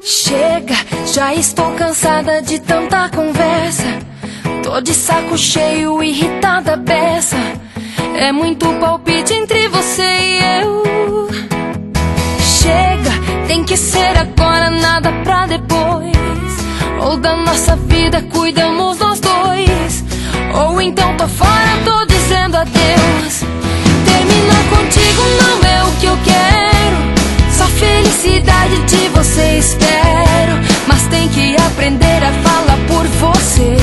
Chega, já estou cansada de tanta conversa. Tô de saco cheio, irritada, beça. É muito palpite entre você e eu. Chega, tem que ser agora, nada pra depois. Ou da nossa vida cuidamos nós dois, ou então tô fora, tô dizendo adeus. Terminar contigo não é o que eu quero. Só felicidade de você espero. Mas tem que aprender a falar por você.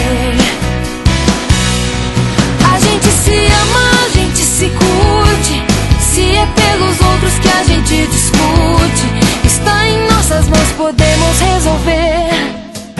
A gente se ama, a gente se curte. Se é pelos outros que a gente discute, está em nossas mãos, podemos resolver.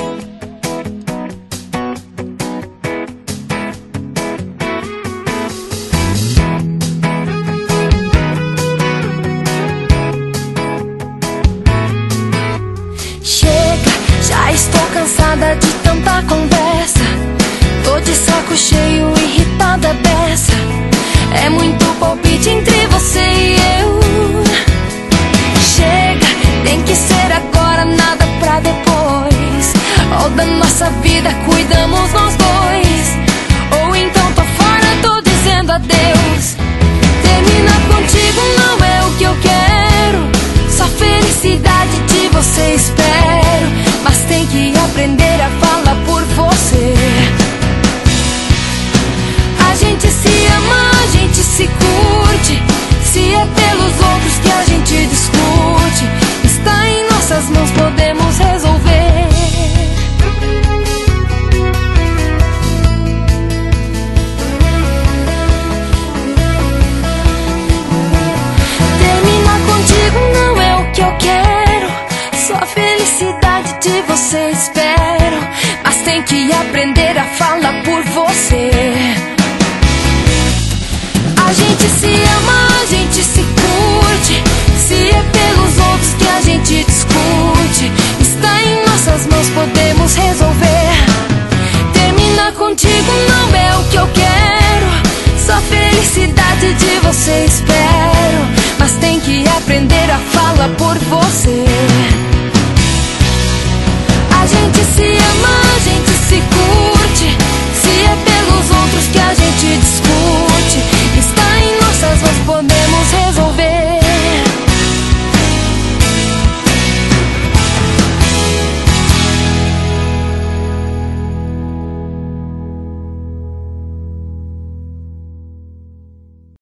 Chega, já estou cansada de tanta conversa. Tô de saco cheio, irritada, beça. É muito palpite entre você e eu. Chega, tem que ser agora, nada pra depois. Ou da nossa vida cuidamos nós dois, ou então tô fora, tô dizendo adeus. Terminar contigo não é o que eu quero. Só felicidade de você espero. Mas tem que aprender a falar por você. A gente se ama, a gente se curte. Se é pelos outros que a gente discute, está em nossas mãos, podemos resolver. Terminar contigo não é o que eu quero. Só a felicidade de você espero. Mas tem que aprender a falar por você. A gente se ama, a gente se curte. Se é pelos outros que a gente discute, está em nossas mãos, podemos resolver. Terminar contigo não é o que eu quero. Só felicidade de você espero. Mas tem que aprender a falar por você.